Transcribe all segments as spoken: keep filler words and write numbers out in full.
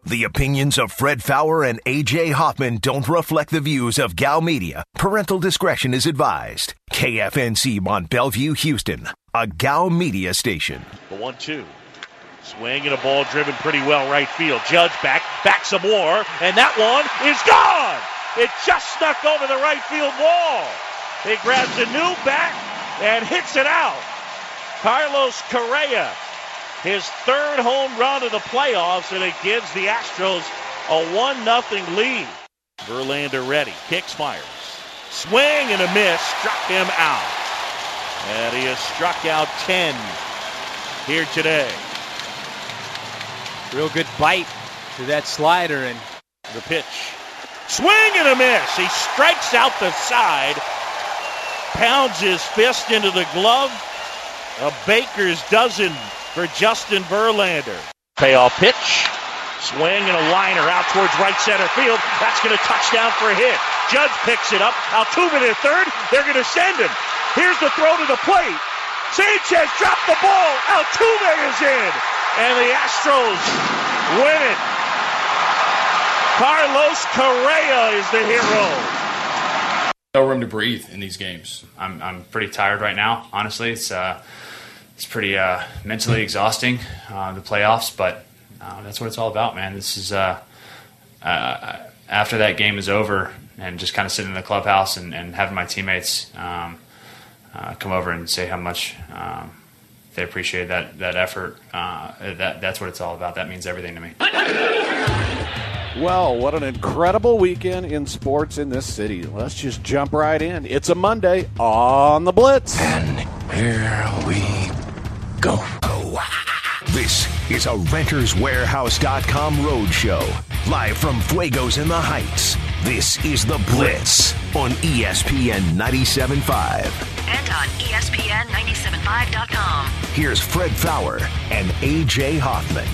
The opinions of Fred Faour and A J Hoffman don't reflect the views of Gal Media. Parental discretion is advised. K F N C Mont Bellevue, Houston, a Gal Media station. The one two. Swing and a ball driven pretty well right field. Judge back, back some more, and that one is gone! It just snuck over the right field wall. He grabs a new bat and hits it out. Carlos Correa, his third home run of the playoffs, and it gives the Astros a one nothing lead. Verlander ready, kicks, fires. Swing and a miss, struck him out. And he has struck out ten here today. Real good bite to that slider, and the pitch. Swing and a miss. He strikes out the side, pounds his fist into the glove. A baker's dozen for Justin Verlander. Payoff pitch. Swing and a liner out towards right center field. That's going to touchdown for a hit. Judge picks it up. Altuve to third. They're going to send him. Here's the throw to the plate. Sanchez dropped the ball. Altuve is in. And the Astros win it. Carlos Correa is the hero. No room to breathe in these games. I'm I'm pretty tired right now. Honestly, it's uh, it's pretty uh, mentally exhausting, uh, the playoffs. But uh, that's what it's all about, man. This is uh, uh, after that game is over, and just kind of sitting in the clubhouse and, and having my teammates um, uh, come over and say how much um, they appreciate that that effort. Uh, that that's what it's all about. That means everything to me. Well, what an incredible weekend in sports in this city. Let's just jump right in. It's a Monday on the Blitz. And here we go. This is a Renters Warehouse dot com roadshow. Live from Fuegos in the Heights. This is the Blitz on E S P N ninety-seven point five. And on E S P N ninety-seven point five dot com. Here's Fred Faour and A J Hoffman.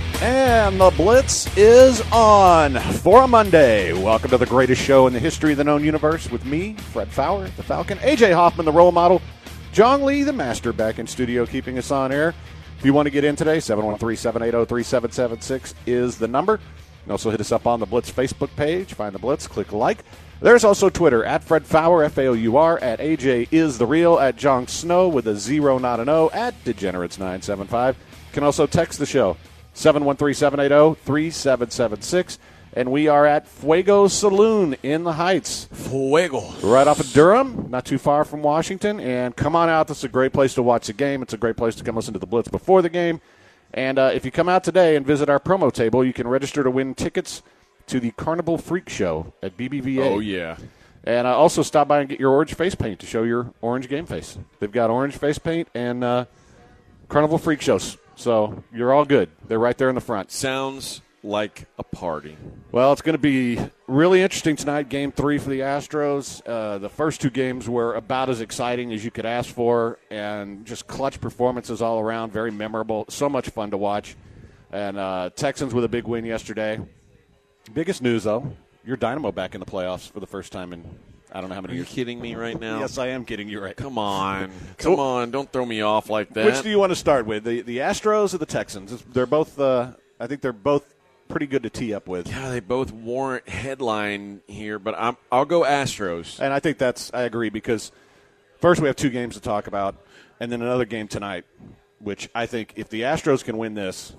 And the Blitz is on for a Monday. Welcome to the greatest show in the history of the known universe with me, Fred Faour, the Falcon, A J Hoffman, the role model, John Lee, the master, back in studio keeping us on air. If you want to get in today, seven one three, seven eight zero, three seven seven six is the number. You can also hit us up on the Blitz Facebook page. Find the Blitz, click like. There's also Twitter, at Fred Faour, F A O U R, at A J is the real, at John Snow with a zero, not an O, at Degenerates nine seven five. You can also text the show, seven one three, seven eight zero, three seven seven six. And we are at Fuego Saloon in the Heights. Fuego. Right off of Durham, not too far from Washington. And come on out. This is a great place to watch the game. It's a great place to come listen to the Blitz before the game. And uh, if you come out today and visit our promo table, you can register to win tickets to the Carnival Freak Show at B B V A. Oh, yeah. And uh, also stop by and get your orange face paint to show your orange game face. They've got orange face paint and uh, Carnival Freak Shows. So you're all good. They're right there in the front. Sounds like a party. Well, it's going to be really interesting tonight, game three for the Astros. Uh, the first two games were about as exciting as you could ask for, and just clutch performances all around, very memorable, so much fun to watch. And uh, Texans with a big win yesterday. Biggest news, though, your Dynamo back in the playoffs for the first time in I don't know how many Are you years. kidding me right now? Yes, I am kidding you right now. Come on. Come so, on. Don't throw me off like that. Which do you want to start with, the the Astros or the Texans? They're both, uh, I think they're both pretty good to tee up with. Yeah, they both warrant headline here, but I'm, I'll go Astros. And I think that's, I agree, because first we have two games to talk about, and then another game tonight, which I think if the Astros can win this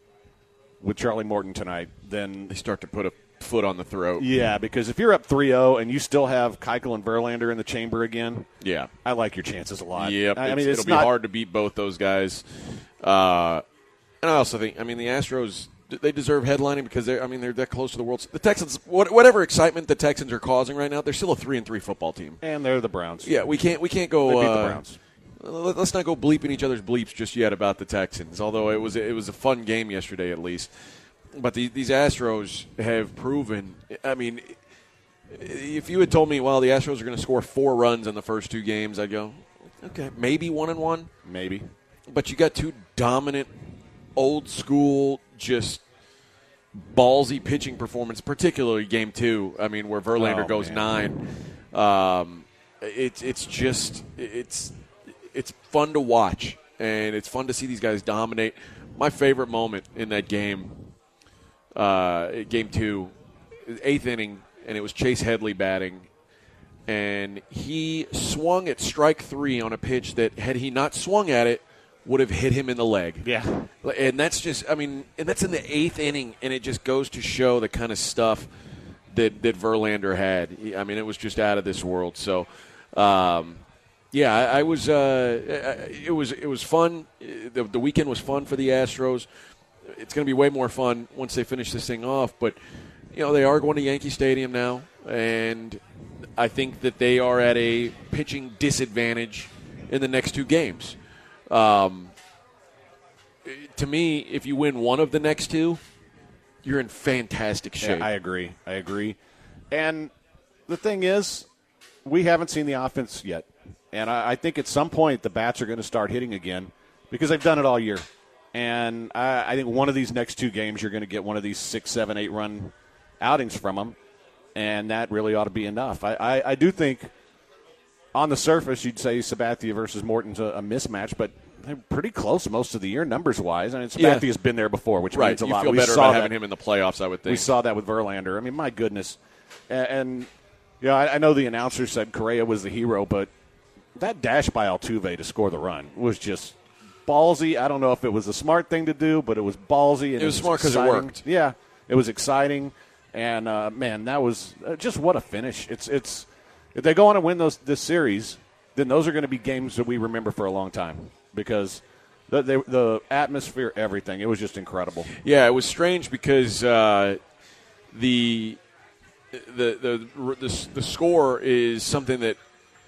with Charlie Morton tonight, then they start to put a foot on the throat. Yeah, because if you're up three oh and you still have Keuchel and Verlander in the chamber again, yeah, I like your chances a lot. Yep, I mean, it's it'll not, be hard to beat both those guys. Uh, and I also think, I mean, the Astros, they deserve headlining because they're, I mean, they're that close to the World Series. The Texans, whatever excitement the Texans are causing right now, they're still a three and three football team, and they're the Browns. Yeah, we can't we can't go. They beat uh, the Browns. Let's not go bleeping each other's bleeps just yet about the Texans. Although it was it was a fun game yesterday at least. But the, these Astros have proven, I mean, if you had told me, well, the Astros are going to score four runs in the first two games, I'd go, okay, maybe one and one. Maybe. But you got two dominant, old school, just ballsy pitching performance, particularly game two, I mean, where Verlander oh, goes man. nine. Um, it's it's just, it's it's fun to watch, and it's fun to see these guys dominate. My favorite moment in that game uh, game two, eighth inning, and it was Chase Headley batting. And he swung at strike three on a pitch that, had he not swung at it, would have hit him in the leg. Yeah. And that's just, I mean, and that's in the eighth inning, and it just goes to show the kind of stuff that, that Verlander had. I mean, it was just out of this world. So, um, yeah, I, I was, uh, it was it was fun. The, the weekend was fun for the Astros. It's going to be way more fun once they finish this thing off. But, you know, they are going to Yankee Stadium now, and I think that they are at a pitching disadvantage in the next two games. Um, to me, if you win one of the next two, you're in fantastic shape. Yeah, I agree. I agree. And the thing is, we haven't seen the offense yet. And I, I think at some point the bats are going to start hitting again because they've done it all year. And I, I think one of these next two games you're going to get one of these six, seven, eight run outings from them. And that really ought to be enough. I, I, I do think on the surface you'd say Sabathia versus Morton's a, a mismatch, but they're pretty close most of the year numbers-wise. I mean, Sabathia's yeah. been there before, which right. means a you lot. Feel we better saw about that. having him in the playoffs, I would think. We saw that with Verlander. I mean, my goodness. And, and you know, I, I know the announcer said Correa was the hero, but that dash by Altuve to score the run was just ballsy. I don't know if it was a smart thing to do, but it was ballsy. And it was, was smart because it worked. Yeah, it was exciting. And, uh, man, that was uh, just what a finish. It's it's if they go on and win those this series, then those are going to be games that we remember for a long time because the, the, the atmosphere, everything, it was just incredible. Yeah, it was strange because uh, the, the, the, the, the score is something that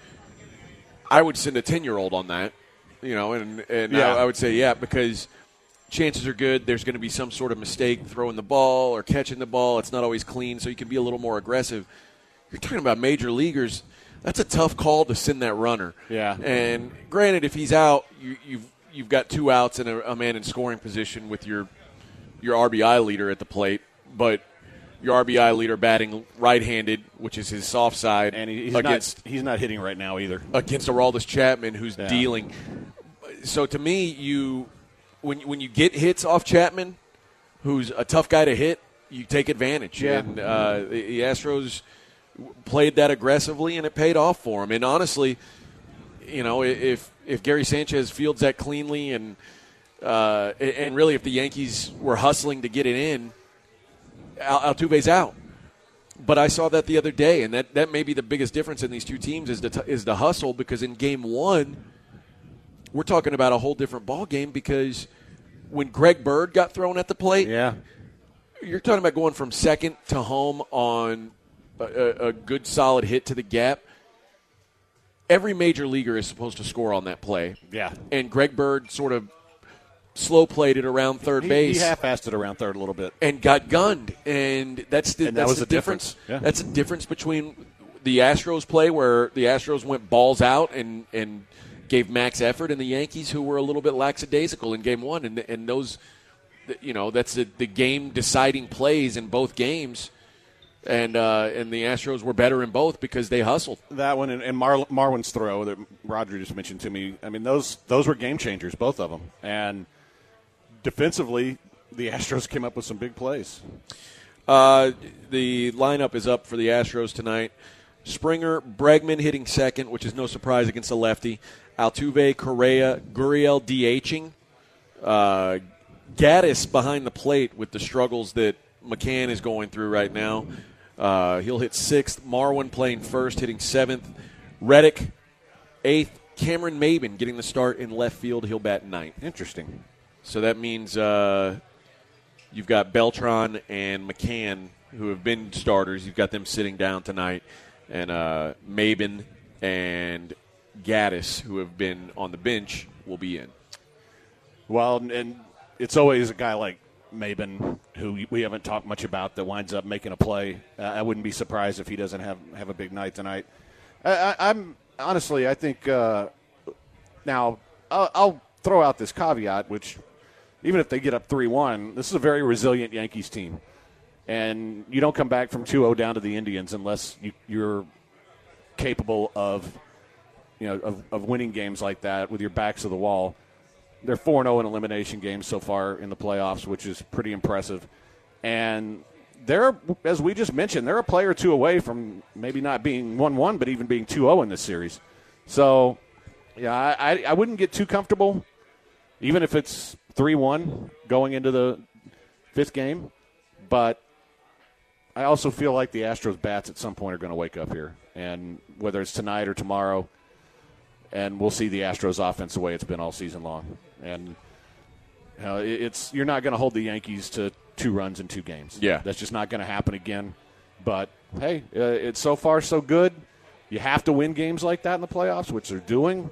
I would send a ten-year-old on that, you know, and, and yeah. I, I would say, yeah, because – chances are good there's going to be some sort of mistake throwing the ball or catching the ball. It's not always clean, so you can be a little more aggressive. You're talking about major leaguers. That's a tough call to send that runner. Yeah. And granted, if he's out, you, you've you've got two outs and a, a man in scoring position with your your R B I leader at the plate, but your R B I leader batting right-handed, which is his soft side, and he's against not, he's not hitting right now either against Aroldis Chapman, who's yeah. dealing. So to me, you. When when you get hits off Chapman, who's a tough guy to hit, you take advantage. Yeah. And uh, the, the Astros played that aggressively, and it paid off for them. And honestly, you know, if if Gary Sanchez fields that cleanly, and uh, and really if the Yankees were hustling to get it in, Al- Altuve's out. But I saw that the other day, and that, that may be the biggest difference in these two teams is the t- is the hustle, because in game one, we're talking about a whole different ball game, because when Greg Bird got thrown at the plate, yeah, you're talking about going from second to home on a, a good solid hit to the gap. Every major leaguer is supposed to score on that play. Yeah. And Greg Bird sort of slow played it around third he, base. He half-assed it around third a little bit. And got gunned. And that's the, and that's that was the the difference. difference. Yeah. That's the difference between the Astros play, where the Astros went balls out and, and gave max effort, and the Yankees, who were a little bit lackadaisical in game one. And, and those, you know, that's the, the game-deciding plays in both games. And uh, and the Astros were better in both because they hustled. That one and, and Mar- Marwin's throw that Roger just mentioned to me, I mean, those those were game changers, both of them. And defensively, the Astros came up with some big plays. Uh, the lineup is up for the Astros tonight. Springer, Bregman hitting second, which is no surprise against a lefty. Altuve, Correa, Gurriel DHing. Uh, Gaddis behind the plate with the struggles that McCann is going through right now. Uh, he'll hit sixth. Marwin playing first, hitting seventh. Reddick, eighth. Cameron Maben getting the start in left field. He'll bat ninth. Interesting. So that means uh, you've got Beltran and McCann, who have been starters. You've got them sitting down tonight. And uh, Maben and Gaddis, who have been on the bench, will be in. Well, and it's always a guy like Maben, who we haven't talked much about, that winds up making a play. Uh, I wouldn't be surprised if he doesn't have, have a big night tonight. I, I, I'm honestly, I think uh, now I'll, I'll throw out this caveat, which even if they get up three one, this is a very resilient Yankees team. And you don't come back from two oh down to the Indians unless you, you're capable of, you know, of, of winning games like that with your backs to the wall. They're four and oh in elimination games so far in the playoffs, which is pretty impressive. And they're, as we just mentioned, they're a player or two away from maybe not being one one, but even being two oh in this series. So, yeah, I, I wouldn't get too comfortable, even if it's three one going into the fifth game. But I also feel like the Astros bats at some point are going to wake up here. And whether it's tonight or tomorrow, and we'll see the Astros offense the way it's been all season long. And you know, it's you're not going to hold the Yankees to two runs in two games. Yeah. That's just not going to happen again. But, hey, uh, it's so far so good. You have to win games like that in the playoffs, which they're doing.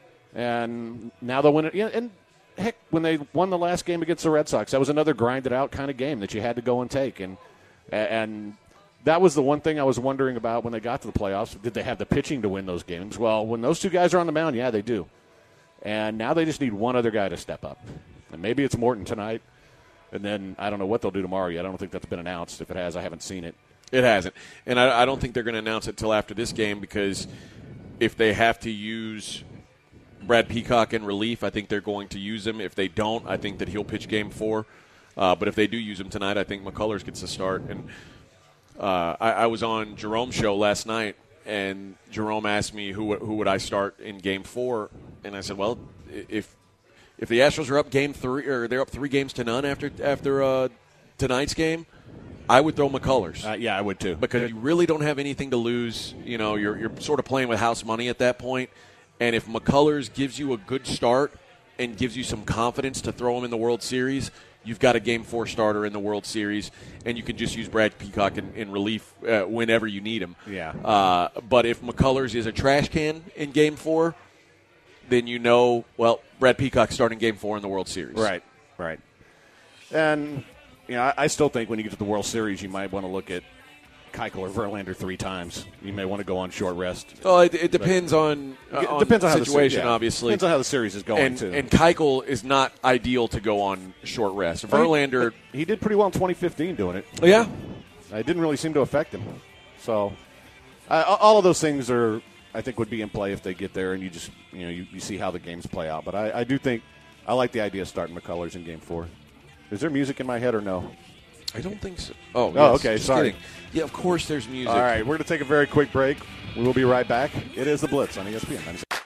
And now they'll win it. Yeah, and, heck, when they won the last game against the Red Sox, that was another grinded-out kind of game that you had to go and take. And and that was the one thing I was wondering about when they got to the playoffs. Did they have the pitching to win those games? Well, when those two guys are on the mound, yeah, they do. And now they just need one other guy to step up. And maybe it's Morton tonight. And then I don't know what they'll do tomorrow yet. I don't think that's been announced. If it has, I haven't seen it. It hasn't. And I, I don't think they're going to announce it till after this game, because if they have to use Brad Peacock in relief, I think they're going to use him. If they don't, I think that he'll pitch game four. Uh, but if they do use him tonight, I think McCullers gets the start. And uh, I, I was on Jerome's show last night, and Jerome asked me who who would I start in game four. And I said, well, if if the Astros are up game three, or they're up three games to none after after uh, tonight's game, I would throw McCullers. Uh, yeah, I would too. Because you really don't have anything to lose. You know, you're you're sort of playing with house money at that point. And if McCullers gives you a good start and gives you some confidence to throw him in the World Series, you've got a Game four starter in the World Series, and you can just use Brad Peacock in, in relief uh, whenever you need him. Yeah. Uh, but if McCullers is a trash can in Game four, then you know, well, Brad Peacock's starting Game four in the World Series. Right, right. And, you know, I, I still think when you get to the World Series, you might want to look at Keuchel or Verlander three times. You may want to go on short rest. Oh, it, it depends but, on, uh, it on depends the on situation, how the, yeah, obviously. Depends on how the series is going, and, too. And Keuchel is not ideal to go on short rest. Verlander, he, he did pretty well in twenty fifteen doing it. Yeah. It didn't really seem to affect him. So, uh, all of those things are, I think, would be in play if they get there, and you just, you know, you, you see how the games play out. But I, I do think, I like the idea of starting McCullers in Game four. Is there music in my head or no? I don't think so. Oh, oh yes, okay, just sorry. kidding. Yeah, of course there's music. All right, we're going to take a very quick break. We will be right back. It is The Blitz on E S P N.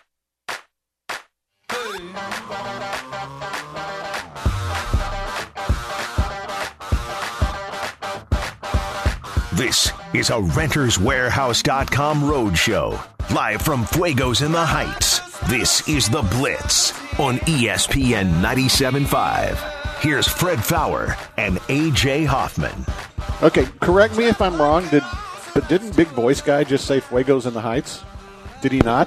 This is a Renters Warehouse dot com road show, live from Fuegos in the Heights. This is The Blitz on E S P N ninety-seven point five. Here's Fred Faour and A J Hoffman. Okay, correct me if I'm wrong. Did but didn't Big Voice Guy just say Fuegos in the Heights? Did he not?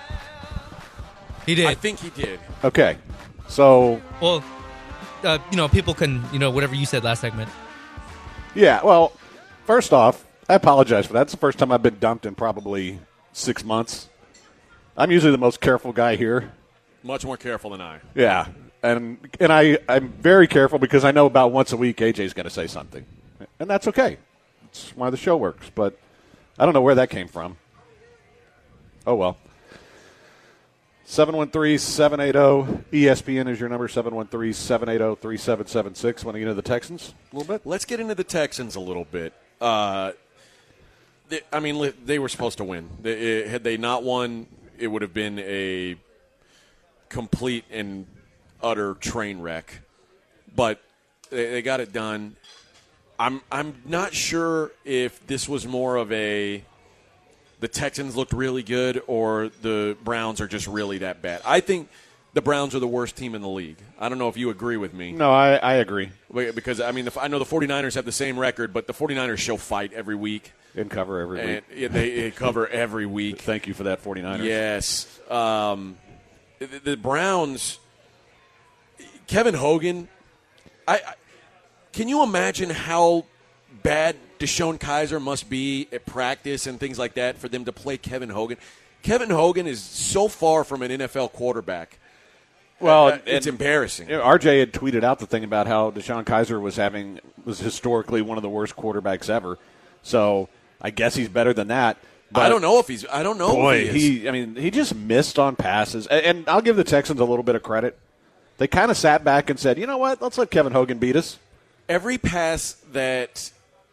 He did. I think he did. Okay, so well, uh, you know, people can, you know, whatever you said last segment. Yeah. Well, first off, I apologize for that. It's the first time I've been dumped in probably six months. I'm usually the most careful guy here. Much more careful than I. Yeah. And and I, I'm very careful because I know about once a week A J's going to say something. And that's okay. It's why the show works. But I don't know where that came from. Oh, well. seven one three, seven eight zero, E S P N is your number, seven one three, seven eight zero, three seven seven six. Want to get into the Texans a little bit? Let's get into the Texans a little bit. Uh, they, I mean, they were supposed to win. They, had they not won, it would have been a complete and utter train wreck, but they, they got it done. I'm I'm not sure if this was more of a the Texans looked really good or the Browns are just really that bad. I think the Browns are the worst team in the league. I don't know if you agree with me. No, I, I agree. Because, I mean, the, I know the 49ers have the same record, but the 49ers show fight every week. And cover every week. And yeah, they, they cover every week. Thank you for that, 49ers. Yes. Um, the, the Browns, Kevin Hogan, I, I can you imagine how bad Deshaun Kaiser must be at practice and things like that for them to play Kevin Hogan? Kevin Hogan is so far from an N F L quarterback. Well, uh, it's embarrassing. You know, R J had tweeted out the thing about how Deshaun Kaiser was having was historically one of the worst quarterbacks ever. So I guess he's better than that. But I don't know if he's. I don't know. Boy, if he, is. he. I mean, he just missed on passes. And, and I'll give the Texans a little bit of credit. They kind of sat back and said, "You know what? Let's let Kevin Hogan beat us." every pass that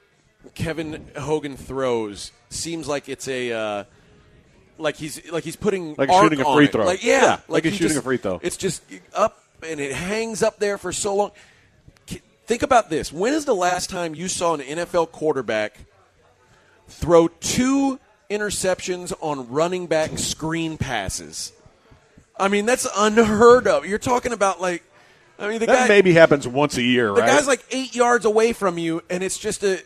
Kevin Hogan throws seems like it's a uh, like he's like he's putting like arc shooting a on free it. throw. Like yeah, yeah like, like he's he shooting just, a free throw. It's just up and it hangs up there for so long. Think about this. When is the last time you saw an N F L quarterback throw two interceptions on running back screen passes? I mean, that's unheard of. You're talking about like, I mean, the that guy maybe happens once a year, the right? The guy's like eight yards away from you, and it's just a.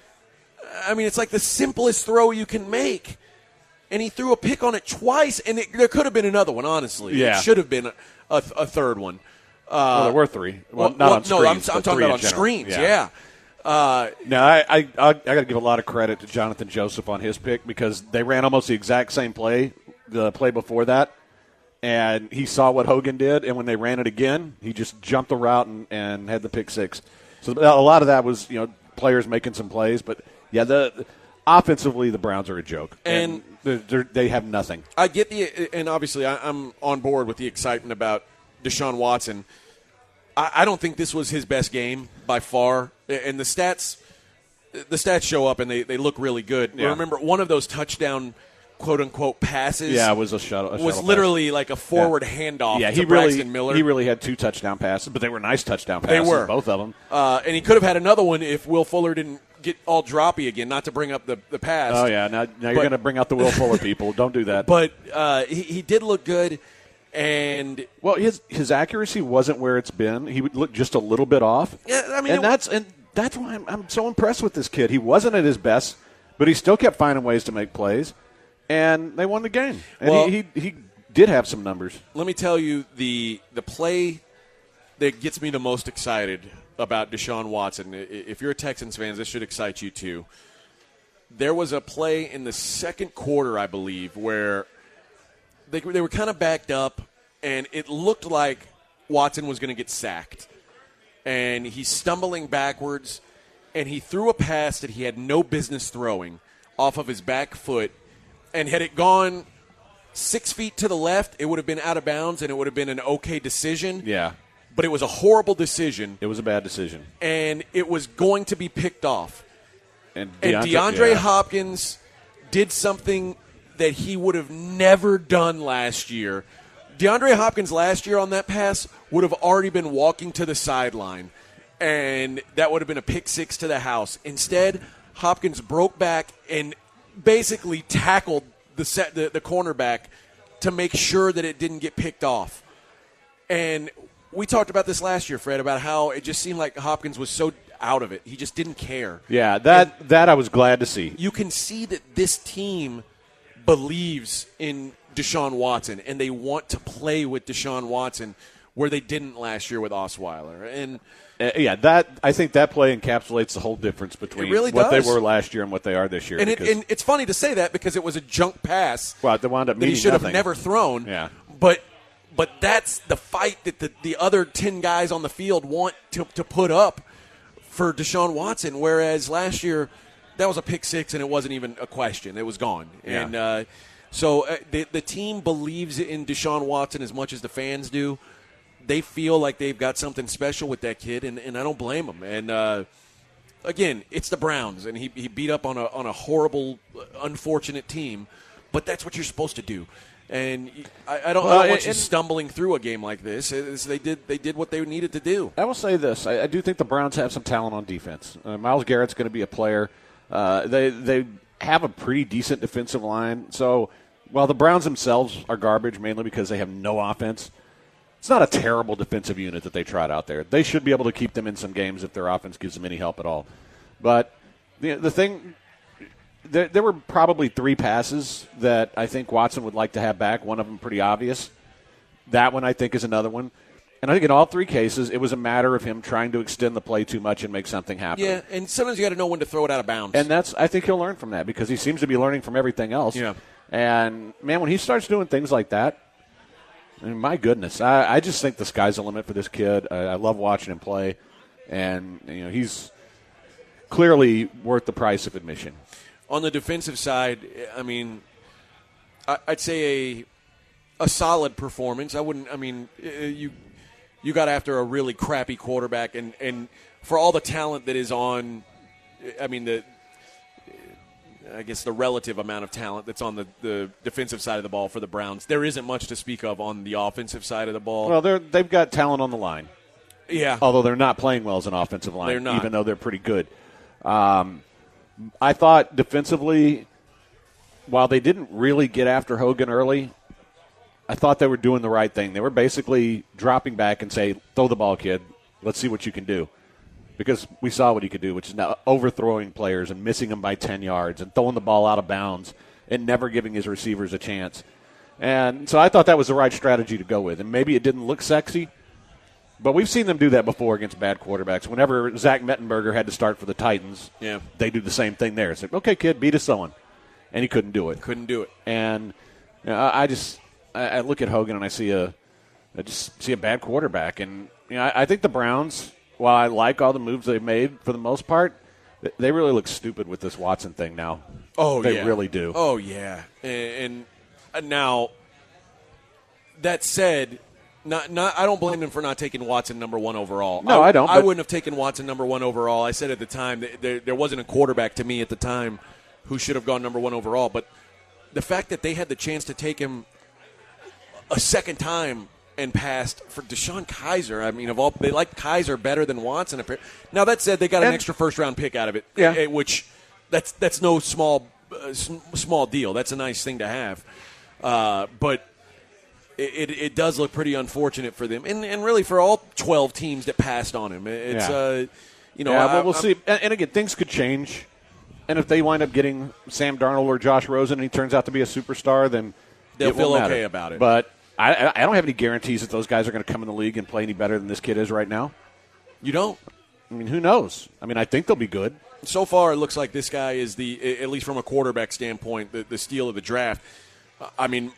I mean, it's like the simplest throw you can make, and he threw a pick on it twice, and it, there could have been another one. Honestly, yeah. It should have been a, a, a third one. Uh, well, there were three. Well, well, not well, on screens. No, I'm, I'm but talking three about in on general. screens. Yeah. Yeah. Uh, now, I I, I, I got to give a lot of credit to Jonathan Joseph on his pick because they ran almost the exact same play, the play before that, and he saw what Hogan did, and when they ran it again, he just jumped the route and, and had the pick six. So a lot of that was, you know, players making some plays, but yeah, the offensively the Browns are a joke, and, and they're, they're, they have nothing. I get the, and obviously I, I'm on board with the excitement about Deshaun Watson. I, I don't think this was his best game by far, and the stats, the stats show up and they, they look really good. Yeah. Remember, one of those touchdown quote unquote passes, yeah, it was a shuttle. A was shuttle literally pass. like a forward yeah. handoff. Yeah, to he Braxton really Miller. he really had two touchdown passes, but they were nice touchdown They passes. were both of them, uh, and he could have had another one if Will Fuller didn't get all droppy again. Not to bring up the the past. Oh yeah, now, now you're going to bring out the Will Fuller people. Don't do that. But uh, he, he did look good, and well, his his accuracy wasn't where it's been. He would look just a little bit off. Yeah, I mean, and it, that's and that's why I'm, I'm so impressed with this kid. He wasn't at his best, but he still kept finding ways to make plays, and they won the game. And well, he, he he did have some numbers. Let me tell you the the play that gets me the most excited about Deshaun Watson. If you're a Texans fan, this should excite you too. There was a play in the second quarter, I believe, where they, they were kind of backed up, and it looked like Watson was going to get sacked. And he's stumbling backwards, and he threw a pass that he had no business throwing off of his back foot. And had it gone six feet to the left, it would have been out of bounds, and it would have been an okay decision. Yeah. But it was a horrible decision. It was a bad decision. And it was going to be picked off. And DeAndre, DeAndre, and DeAndre yeah. Hopkins did something that he would have never done last year. DeAndre Hopkins last year on that pass would have already been walking to the sideline, and that would have been a pick six to the house. Instead, Hopkins broke back and basically tackled the set, the, the cornerback to make sure that it didn't get picked off. And we talked about this last year, Fred, about how it just seemed like Hopkins was so out of it. He just didn't care. Yeah, that and that I was glad to see. You can see that this team believes in Deshaun Watson, and they want to play with Deshaun Watson where they didn't last year with Osweiler. And uh, yeah, that I think that play encapsulates the whole difference between really what does. they were last year and what they are this year. And, it, and it's funny to say that because it was a junk pass well, they wound up that he meaning should have nothing. never thrown. Yeah. But but that's the fight that the, the other ten guys on the field want to, to put up for Deshaun Watson, whereas last year that was a pick six and it wasn't even a question. It was gone. Yeah. And uh, so uh, the, the team believes in Deshaun Watson as much as the fans do. They feel like they've got something special with that kid, and, and I don't blame them. And, uh, again, it's the Browns, and he, he beat up on a, on a horrible, unfortunate team, but that's what you're supposed to do. And I, I don't, Well, I don't want and, you stumbling through a game like this. It's, they did they did what they needed to do. I will say this: I, I do think the Browns have some talent on defense. Uh, Myles Garrett's going to be a player. Uh, they they have a pretty decent defensive line. So while the Browns themselves are garbage, mainly because they have no offense, it's not a terrible defensive unit that they trot out there. They should be able to keep them in some games if their offense gives them any help at all. But the the thing. There, there were probably three passes that I think Watson would like to have back. One of them pretty obvious. That one, I think, is another one. And I think in all three cases, it was a matter of him trying to extend the play too much and make something happen. Yeah, and sometimes you got to know when to throw it out of bounds. And that's I think he'll learn from that because he seems to be learning from everything else. Yeah. And, man, when he starts doing things like that, I mean, my goodness, I, I just think the sky's the limit for this kid. I, I love watching him play. And, you know, he's clearly worth the price of admission. On the defensive side, I mean, I'd say a a solid performance. I wouldn't. I mean, you you got after a really crappy quarterback and, and for all the talent that is on, I mean, the I guess the relative amount of talent that's on the, the defensive side of the ball for the Browns, there isn't much to speak of on the offensive side of the ball. Well, they're, they've got talent on the line. Yeah. Although they're not playing well as an offensive line, They're not. even though they're pretty good. Um, I thought defensively, while they didn't really get after Hogan early, I thought they were doing the right thing. They were basically dropping back and say, throw the ball, kid. Let's see what you can do. Because we saw what he could do, which is now overthrowing players and missing them by ten yards and throwing the ball out of bounds and never giving his receivers a chance. And so I thought that was the right strategy to go with. And maybe it didn't look sexy, but we've seen them do that before against bad quarterbacks. Whenever Zach Mettenberger had to start for the Titans, yeah. they do the same thing there. It's like, okay, kid, beat us someone. And he couldn't do it. Couldn't do it. And you know, I just I, I look at Hogan and I see a I just see a bad quarterback. And you know, I, I think the Browns, while I like all the moves they've made for the most part, they really look stupid with this Watson thing now. Oh, they yeah. really do. Oh, yeah. And, and now, that said, not not I don't blame them for not taking Watson number one overall. No, I, I don't. I but- wouldn't have taken Watson number one overall. I said at the time that there, there wasn't a quarterback to me at the time who should have gone number one overall. But the fact that they had the chance to take him a second time and passed for Deshaun Kaiser. I mean, of all they like Kaiser better than Watson. Now that said, they got an And- extra first round pick out of it, Yeah. eh, which that's that's no small uh, small deal. That's a nice thing to have, uh, but it, it it does look pretty unfortunate for them, and and really for all twelve teams that passed on him. It's Yeah. uh, you know, yeah, I, well, we'll I'm- see. And, and again, things could change. And if they wind up getting Sam Darnold or Josh Rosen and he turns out to be a superstar, then They'll it won't feel matter. okay about it. But I, I I don't have any guarantees that those guys are going to come in the league and play any better than this kid is right now. You don't. I mean, who knows? I mean, I think they'll be good. So far, it looks like this guy is the, at least from a quarterback standpoint, the, the steal of the draft. I mean,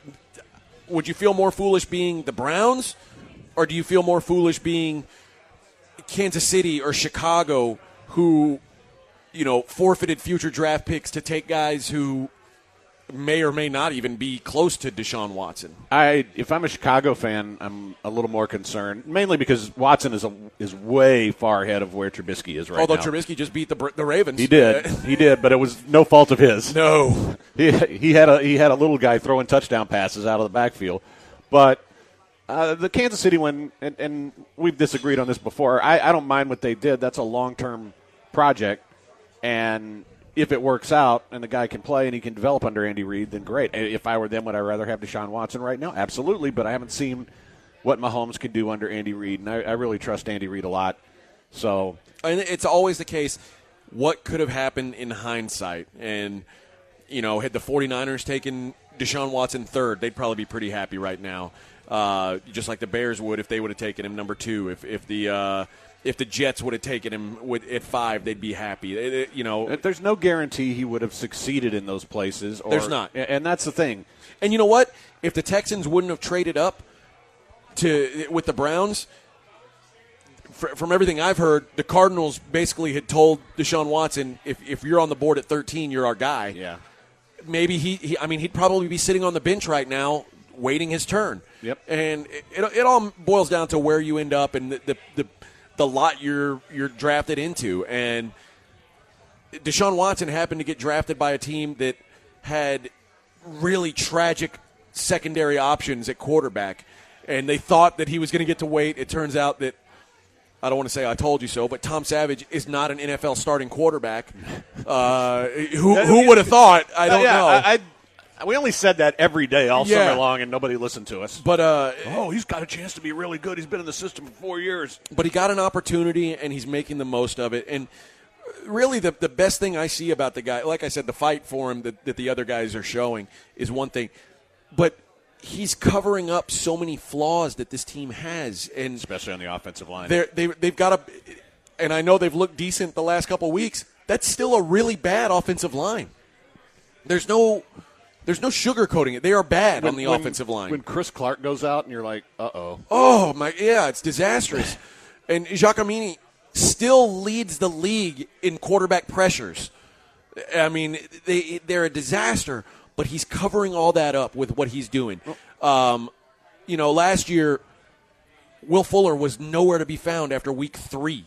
would you feel more foolish being the Browns, or do you feel more foolish being Kansas City or Chicago, who, you know, forfeited future draft picks to take guys who may or may not even be close to Deshaun Watson? I, if I'm a Chicago fan, I'm a little more concerned, mainly because Watson is a, is way far ahead of where Trubisky is right Although now. Trubisky just beat the Br- the Ravens, He did, he did, but it was no fault of his. No, he he had a he had a little guy throwing touchdown passes out of the backfield, but uh, the Kansas City one, and, and we've disagreed on this before. I, I don't mind what they did. That's a long term project, and if it works out and the guy can play and he can develop under Andy Reid, then great. If I were them, would I rather have Deshaun Watson right now? Absolutely, but I haven't seen what Mahomes can do under Andy Reid, and I, I really trust Andy Reid a lot. So, and it's always the case, what could have happened in hindsight? And, you know, had the 49ers taken Deshaun Watson third, they'd probably be pretty happy right now, uh, just like the Bears would if they would have taken him number two. If, if the uh, if the Jets would have taken him with, at five, they'd be happy. It, it, you know, there's no guarantee he would have succeeded in those places. Or, There's not. And that's the thing. And you know what? If the Texans wouldn't have traded up to with the Browns, fr- from everything I've heard, the Cardinals basically had told Deshaun Watson, if, if you're on the board at thirteen, you're our guy. Yeah. Maybe he, he, I mean, he'd probably be sitting on the bench right now waiting his turn. Yep. And it, it, it all boils down to where you end up and the, the, the, the lot you're you're drafted into. And Deshaun Watson happened to get drafted by a team that had really tragic secondary options at quarterback. And they thought that he was going to get to wait. It turns out that, I don't want to say I told you so, but Tom Savage is not an N F L starting quarterback. Uh, who who would have thought? I don't yeah, know. I, I, we only said that every day all Yeah. summer long, and nobody listened to us. But uh, oh, he's got a chance to be really good. He's been in the system for four years. but he got an opportunity, and he's making the most of it. And really, the the best thing I see about the guy, like I said, the fight for him that, that the other guys are showing is one thing. But he's covering up so many flaws that this team has, and Especially on the offensive line. they're, they they've got a, and I know they've looked decent the last couple of weeks. That's still a really bad offensive line. There's no, there's no sugarcoating it. They are bad on the When- offensive line. When Chris Clark goes out, and you're like, uh-oh. Oh my, yeah, it's disastrous. And Giacomini still leads the league in quarterback pressures. I mean, they they're a disaster, but he's covering all that up with what he's doing. Um, you know, last year, Will Fuller was nowhere to be found after week three.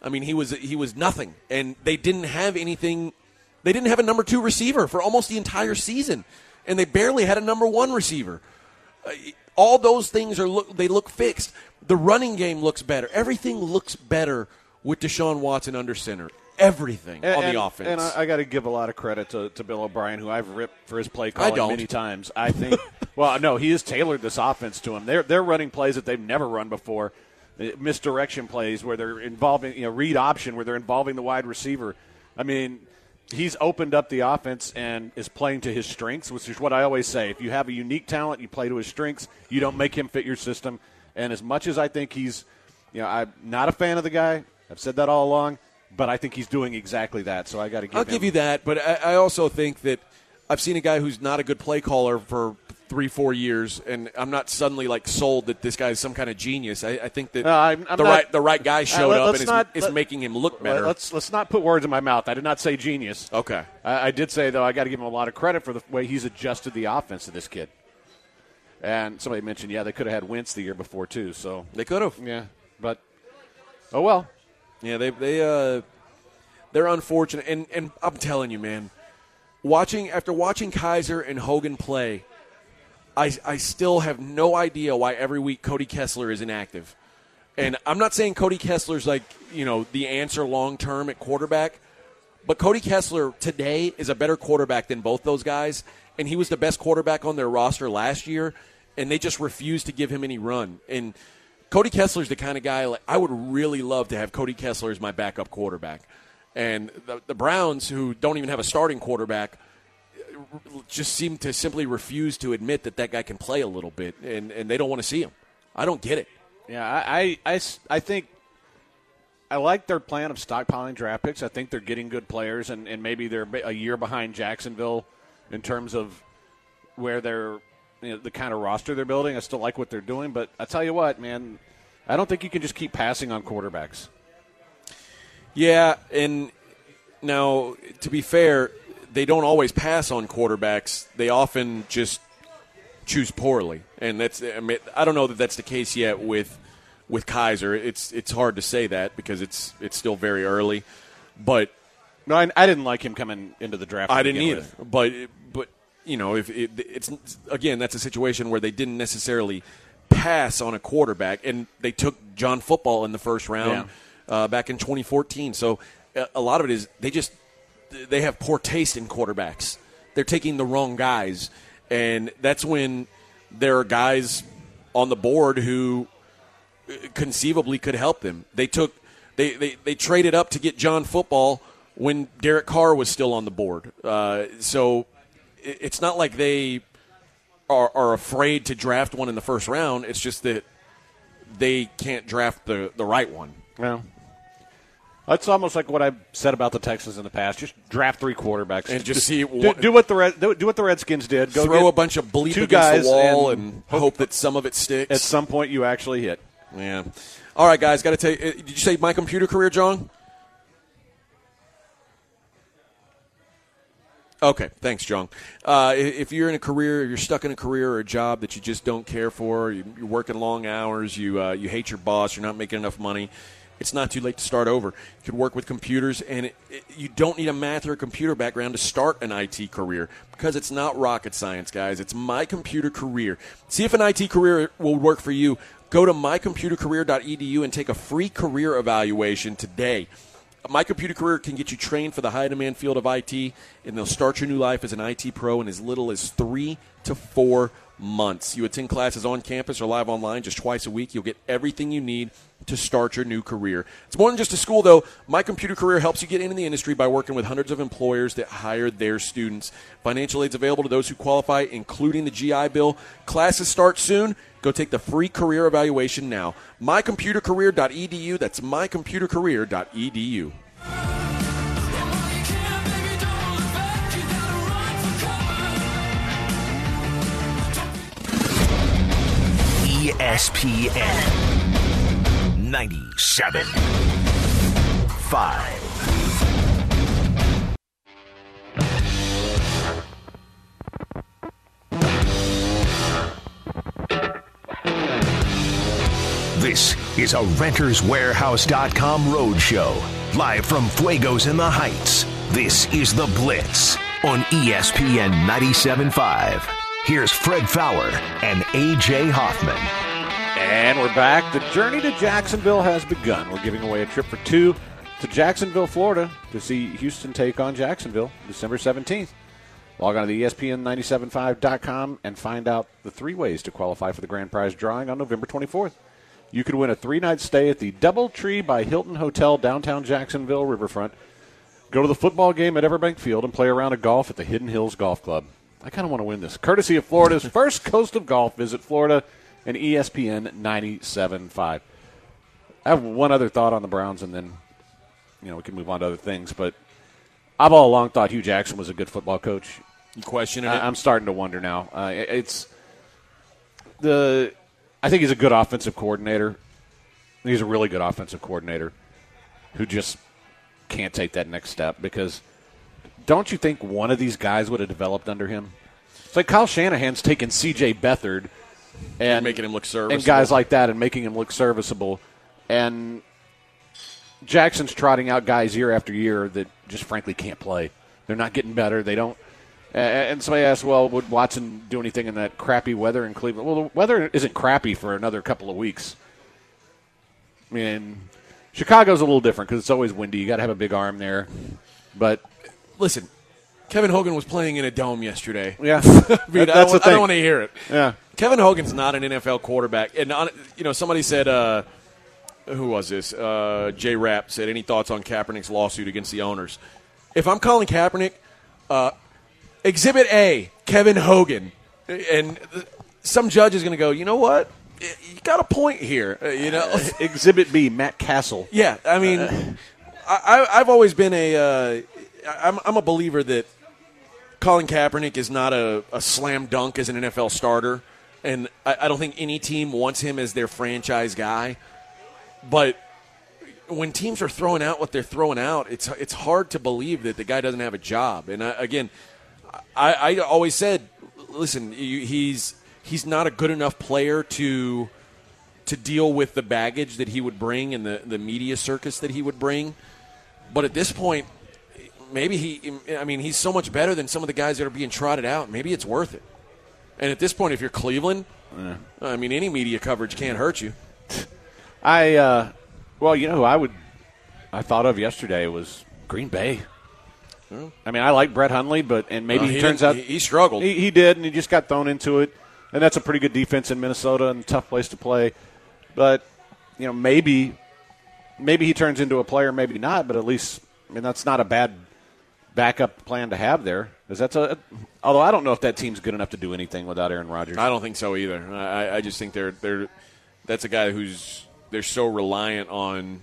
I mean, he was he was nothing, and they didn't have anything. They didn't have a number two receiver for almost the entire season, and they barely had a number one receiver. Uh, all those things are look they look fixed. The running game looks better. Everything looks better with Deshaun Watson under center. Everything and, on and, the offense. And I, I got to give a lot of credit to, to Bill O'Brien, who I've ripped for his play calling I don't. many times. I think, well, no, he has tailored this offense to him. They're they're running plays that they've never run before, misdirection plays where they're involving, you know, read option where they're involving the wide receiver. I mean, he's opened up the offense and is playing to his strengths, which is what I always say. If you have a unique talent, you play to his strengths. You don't make him fit your system. And as much as I think he's, you know, I'm not a fan of the guy. I've said that all along. But I think he's doing exactly that, so I got to give I'll him. give you that, but I, I also think that I've seen a guy who's not a good play caller for three, four years, and I'm not suddenly like sold that this guy is some kind of genius. I, I think that no, I'm, I'm the not, right the right guy showed uh, let, up and not, is, let, is making him look better. Let's let's not put words in my mouth. I did not say genius. Okay, I, I did say though I got to give him a lot of credit for the way he's adjusted the offense to this kid. And somebody mentioned, yeah, they could have had Wentz the year before too. So they could have, yeah, but oh well, yeah, they they uh. They're unfortunate, and, and I'm telling you, man, watching after watching Kaiser and Hogan play, I, I still have no idea why every week Cody Kessler is inactive. And I'm not saying Cody Kessler's like, you know, the answer long term at quarterback, but Cody Kessler today is a better quarterback than both those guys, and he was the best quarterback on their roster last year, and they just refused to give him any run. And Cody Kessler's the kind of guy, like, I would really love to have Cody Kessler as my backup quarterback. And the, the Browns, who don't even have a starting quarterback, just seem to simply refuse to admit that that guy can play a little bit, and, and they don't want to see him. I don't get it. Yeah, I, I, I, I think I like their plan of stockpiling draft picks. I think they're getting good players, and, and maybe they're a year behind Jacksonville in terms of where they're, you know, the kind of roster they're building. I still like what they're doing, but I tell you what, man, I don't think you can just keep passing on quarterbacks. Yeah, and now, to be fair, they don't always pass on quarterbacks. They often just choose poorly, and that's I mean, I don't know that that's the case yet with with Kaiser. It's it's hard to say that because it's it's still very early, but no, I, I didn't like him coming into the draft. I didn't either, with. but but you know, if it, it's again, that's a situation where they didn't necessarily pass on a quarterback, and they took John Football in the first round. Yeah. Uh, back in twenty fourteen. So a lot of it is they just they have poor taste in quarterbacks. They're taking the wrong guys, and that's when there are guys on the board who conceivably could help them. They took they, they, they traded up to get John Football when Derek Carr was still on the board. Uh, so it's not like they are, are afraid to draft one in the first round. It's just that they can't draft the, the right one. Well, that's almost like what I've said about the Texans in the past. Just draft three quarterbacks and just, just see do, do what the Red, do, do what the Redskins did. Go throw a bunch of bleep two against guys the wall and, and hope, hope that some of it sticks. At some point, you actually hit. Yeah. All right, guys. Got to tell you. Did you say my computer career, John? Okay, thanks, John. Uh, if you're in a career, you're stuck in a career or a job that you just don't care for, you're working long hours, you uh, you hate your boss, you're not making enough money, it's not too late to start over. You could work with computers, and it, it, you don't need a math or a computer background to start an I T career because it's not rocket science, guys. It's My Computer Career. See if an I T career will work for you. Go to my computer career dot e d u and take a free career evaluation today. My Computer Career can get you trained for the high-demand field of I T, and they'll start your new life as an I T pro in as little as three to four months. You attend classes on campus or live online just twice a week. You'll get everything you need to start your new career. It's more than just a school, though. My Computer Career helps you get into the industry by working with hundreds of employers that hire their students. Financial aid's available to those who qualify, including the G I Bill. Classes start soon. Go take the free career evaluation now. my computer career dot e d u. That's my computer career dot e d u. E S P N ninety-seven point five. This is a Renters Warehouse dot com road show. Live from Fuegos in the Heights, this is The Blitz on E S P N ninety-seven point five. Here's Fred Faour and A J Hoffman. And we're back. The journey to Jacksonville has begun. We're giving away a trip for two to Jacksonville, Florida, to see Houston take on Jacksonville December seventeenth. Log on to the E S P N ninety-seven point five dot com and find out the three ways to qualify for the grand prize drawing on November twenty-fourth. You could win a three-night stay at the DoubleTree by Hilton Hotel, downtown Jacksonville Riverfront. Go to the football game at Everbank Field and play a round of golf at the Hidden Hills Golf Club. I kind of want to win this. Courtesy of Florida's first coast of golf. Visit Florida and E S P N ninety-seven point five. I have one other thought on the Browns, and then you know we can move on to other things. But I've all along thought Hugh Jackson was a good football coach. You questioning I, it? I'm starting to wonder now. Uh, it's the. I think he's a good offensive coordinator. He's a really good offensive coordinator who just can't take that next step because don't you think one of these guys would have developed under him? It's like Kyle Shanahan's taking C J Beathard and making him look serviceable. and guys like that and making him look serviceable. And Jackson's trotting out guys year after year that just frankly can't play. They're not getting better. They don't. And somebody asked, well, would Watson do anything in that crappy weather in Cleveland? Well, the weather isn't crappy for another couple of weeks. I mean, Chicago's a little different because it's always windy. You got to have a big arm there. But listen, Kevin Hogan was playing in a dome yesterday. Yeah, I mean, that, I that's don't, the thing. I don't want to hear it. Yeah, Kevin Hogan's not an N F L quarterback. And on, you know, somebody said, uh, who was this? Uh, Jay Rapp said, any thoughts on Kaepernick's lawsuit against the owners? If I'm calling Kaepernick, uh, Exhibit A, Kevin Hogan, and some judge is going to go, you know what? You got a point here, you know. Uh, Exhibit B, Matt Castle. Yeah, I mean, uh, I, I've always been a, uh, I'm, I'm a believer that Colin Kaepernick is not a, a slam dunk as an N F L starter, and I, I don't think any team wants him as their franchise guy. But when teams are throwing out what they're throwing out, it's it's hard to believe that the guy doesn't have a job. And I, again, I, I always said, listen, he's he's not a good enough player to to deal with the baggage that he would bring and the, the media circus that he would bring. But at this point, maybe he – I mean, he's so much better than some of the guys that are being trotted out. Maybe it's worth it. And at this point, if you're Cleveland, yeah. I mean, any media coverage can't hurt you. I uh, – well, you know who I would – I thought of yesterday was Green Bay. Hmm. I mean, I like Brett Hundley, but – and maybe well, he, he turns out – he, he struggled. He, he did, and he just got thrown into it. And that's a pretty good defense in Minnesota and a tough place to play. But, you know, maybe maybe he turns into a player, maybe not, but at least, I mean, that's not a bad backup plan to have there. Because that's a, although I don't know if that team's good enough to do anything without Aaron Rodgers. I don't think so either. I, I just think they're they're that's a guy who's they're so reliant on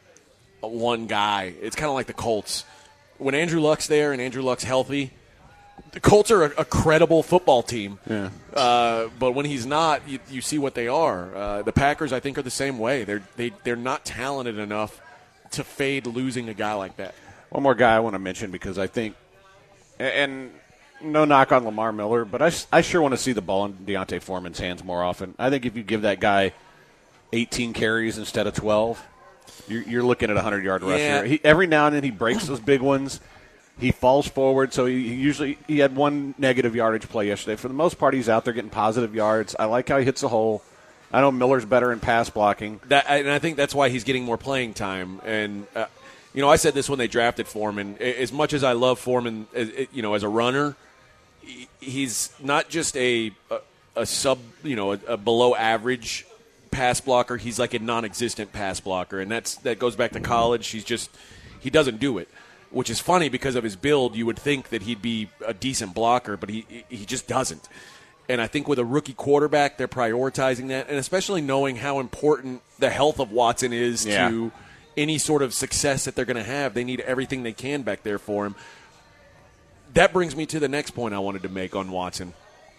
one guy. It's kind of like the Colts. When Andrew Luck's there and Andrew Luck's healthy, the Colts are a, a credible football team. Yeah. Uh, but when he's not, you, you see what they are. Uh, the Packers, I think, are the same way. They're they they're not talented enough to fade losing a guy like that. One more guy I want to mention because I think, and no knock on Lamar Miller, but I, I sure want to see the ball in Deontay Foreman's hands more often. I think if you give that guy eighteen carries instead of twelve, you're, you're looking at a hundred-yard rusher. Yeah. He, every now and then he breaks those big ones. He falls forward, so he, he usually he had one negative yardage play yesterday. For the most part, he's out there getting positive yards. I like how he hits a hole. I know Miller's better in pass blocking. That, and I think that's why he's getting more playing time. And, uh, you know, I said this when they drafted Foreman. As much as I love Foreman, you know, as a runner, he's not just a a, a sub, you know, a, a below average pass blocker. He's like a non-existent pass blocker, and that's that goes back to college. He's just he doesn't do it. Which is funny because of his build. You would think that he'd be a decent blocker, but he he just doesn't. And I think with a rookie quarterback, they're prioritizing that, and especially knowing how important the health of Watson is yeah. to any sort of success that they're going to have. They need everything they can back there for him. That brings me to the next point I wanted to make on Watson.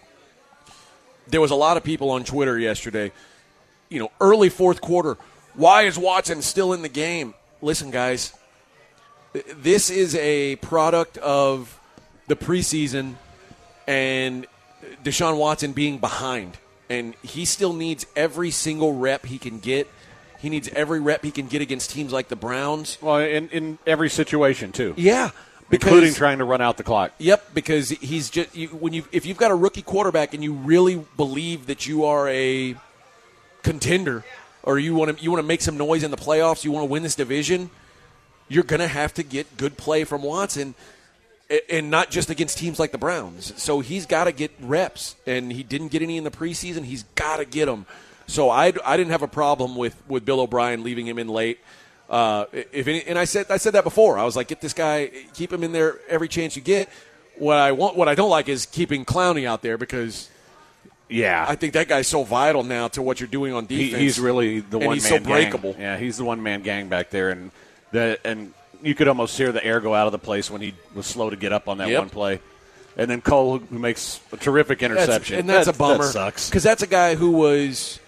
There was a lot of people on Twitter yesterday, you know, early fourth quarter, why is Watson still in the game? Listen, guys. This is a product of the preseason and Deshaun Watson being behind. And he still needs every single rep he can get. He needs every rep he can get against teams like the Browns. Well, in, in every situation, too. Yeah. Because, including trying to run out the clock. Yep, because he's just you, when you if you've got a rookie quarterback and you really believe that you are a contender or you want to you want to make some noise in the playoffs, you want to win this division, you're going to have to get good play from Watson, and not just against teams like the Browns. So he's got to get reps, and he didn't get any in the preseason. He's got to get them. So I, I didn't have a problem with, with Bill O'Brien leaving him in late. Uh, if any, and I said I said that before. I was like, get this guy, keep him in there every chance you get. What I want, what I don't like is keeping Clowney out there because, yeah, I think that guy's so vital now to what you're doing on defense. He, he's really the and one. He's man so breakable. Gang. Yeah, he's the one man gang back there, and the and you could almost hear the air go out of the place when he was slow to get up on that Yep. one play. And then Cole, who makes a terrific interception, that's, and that's that, a bummer. That sucks because that's a guy who was.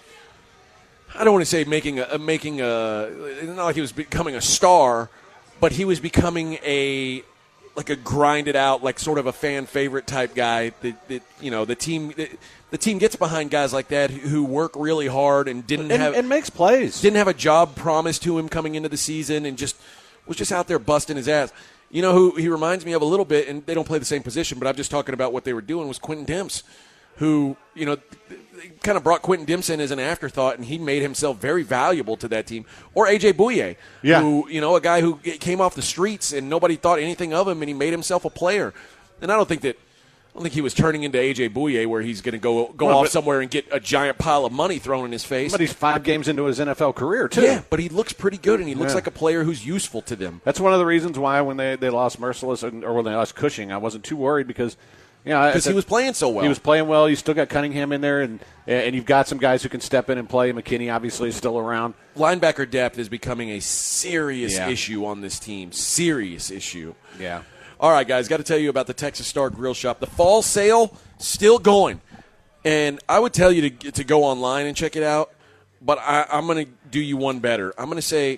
I don't want to say making a making a not like he was becoming a star, but he was becoming a like a grinded out, like sort of a fan favorite type guy. That, that you know the team the, the team gets behind guys like that who work really hard and didn't and, have and makes plays. Didn't have a job promised to him coming into the season and just was just out there busting his ass. You know who he reminds me of a little bit, and they don't play the same position, but I'm just talking about what they were doing was Quentin Demps, who you know. Kind of brought Quentin Demps in as an afterthought, and he made himself very valuable to that team. Or A J Bouye, yeah. who, you know, a guy who came off the streets and nobody thought anything of him, and he made himself a player. And I don't think that I don't think he was turning into A J Bouye where he's going to go go well, off but, somewhere and get a giant pile of money thrown in his face. But he's five games into his N F L career, too. Yeah, but he looks pretty good, and he looks yeah. like a player who's useful to them. That's one of the reasons why when they, they lost Merciless and, or when they lost Cushing, I wasn't too worried because – because yeah, he was playing so well. He was playing well. You still got Cunningham in there, and and you've got some guys who can step in and play. McKinney obviously is still around. Linebacker depth is becoming a serious yeah. issue on this team. Serious issue. Yeah. All right, guys, got to tell you about the Texas Star Grill Shop. The fall sale still going, and I would tell you to to go online and check it out. But I, I'm going to do you one better. I'm going to say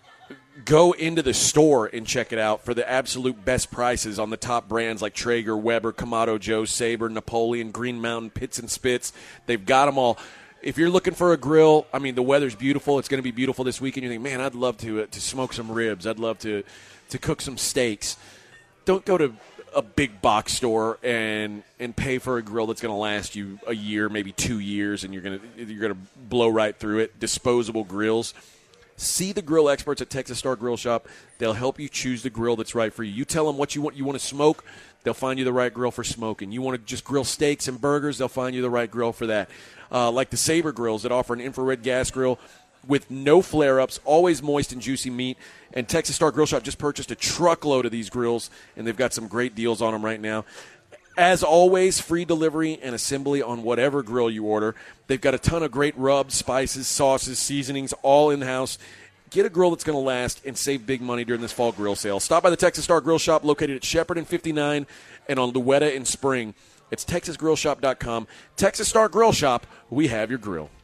go into the store and check it out for the absolute best prices on the top brands like Traeger, Weber, Kamado Joe, Sabre, Napoleon, Green Mountain, Pits and Spits. They've got them all. If you're looking for a grill, I mean, the weather's beautiful. It's going to be beautiful this weekend. You think, man, I'd love to uh, to smoke some ribs. I'd love to to cook some steaks. Don't go to a big box store and and pay for a grill that's going to last you a year, maybe two years, and you're going to you're going to blow right through it. Disposable grills. See the grill experts at Texas Star Grill Shop. They'll help you choose the grill that's right for you. You tell them what you want. You want to smoke, they'll find you the right grill for smoking. You want to just grill steaks and burgers, they'll find you the right grill for that. Uh, like the Sabre grills that offer an infrared gas grill with no flare-ups, always moist and juicy meat. And Texas Star Grill Shop just purchased a truckload of these grills, and they've got some great deals on them right now. As always, free delivery and assembly on whatever grill you order. They've got a ton of great rubs, spices, sauces, seasonings, all in-house. Get a grill that's going to last and save big money during this fall grill sale. Stop by the Texas Star Grill Shop located at Shepherd and fifty-nine and on Louetta and Spring. It's texas grill shop dot com. Texas Star Grill Shop, we have your grill.